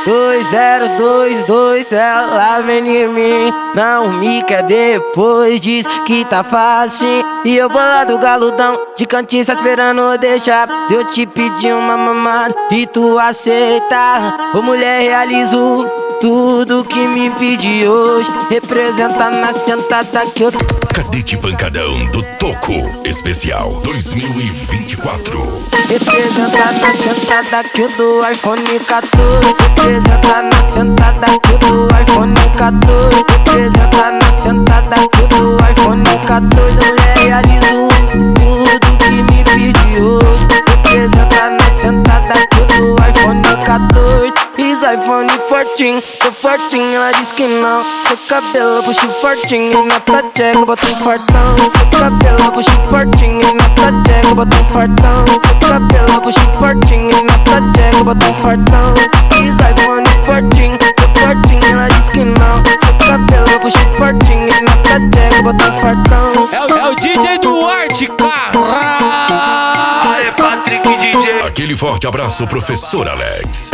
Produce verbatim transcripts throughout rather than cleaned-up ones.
dois zero dois dois, ela vem em mim. Não me quer depois, diz que tá fácil. E eu bolado galudão, de cantinho só esperando deixar. Eu te pedi uma mamada e tu aceita. Ô mulher, realizo tudo que me pedi hoje. Representa na sentada que eu... Cadete Pancadão do Toco Especial dois mil e vinte e quatro. Representa na sentada que eu dou iPhone quatorze. Representa na sentada que eu dou iPhone quatorze. Representa na sentada que eu dou iPhone quatorze. Mulher, realizo tudo que me pediu. Representa na sentada que eu dou iPhone quatorze. Is iPhone quatorze, tô fortinho, ela diz que não. Seu cabelo puxa fortinho e na tua tcheca bota um fartão. Seu cabelo puxa fortinho e na tua tcheca bota um fartão. Seu cabelo puxa fortinho e na tua tcheca bota um fartão. Is iPhone quatorze, tô fortinho, ela diz que não. Seu cabelo puxa fortinho e na tua tcheca bota um fartão. É o, é o D J Duarte, cara. Aê, Patrick D J. Aquele forte abraço, professor Alex.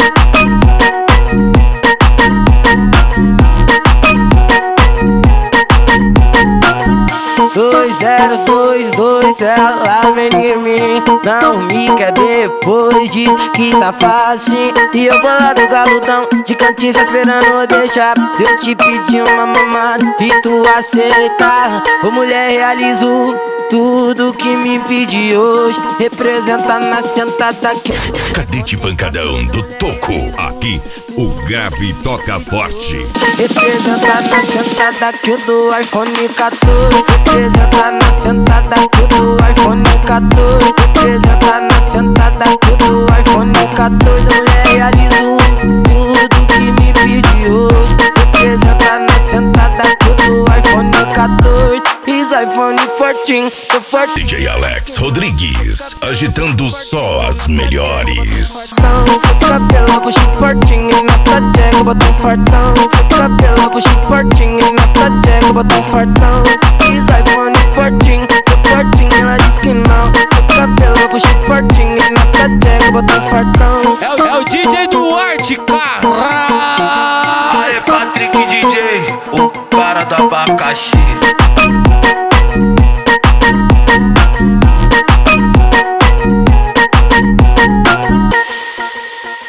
dois zero dois dois, ela vem em mim. Não me quer depois, diz que tá fácil. E eu bolado galudão, de cantinho só esperando deixar. Eu te pedi uma mamada e tu aceita. Ô mulher, realizo tudo que me pedi hoje. Representa na sentada que... Cadete Pancadão do Toco. Aqui, o grave toca forte. Representa na sentada que eu dou iPhone quatorze. Representa na sentada que eu dou iPhone quatorze. Representa na sentada que eu dou iPhone quatorze. Mulher, realizo tudo que me pediu. Representa na sentada que eu dou iPhone quatorze. Is iPhone quatorze, tô forte. D J Alex Rodrigues, agitando só as melhores. Seu cabelo puxa fortinho e na tua tcheca bota um fartão. Seu cabelo puxa fortinho e na tua tcheca bota um fartão. Is iPhone quatorze, tô fortinho, ela diz que não. Seu cabelo puxa fortinho e na tua tcheca bota um fartão. É o, é o D J Duarte, cara. Aê, Patrick D J, o cara do abacaxi.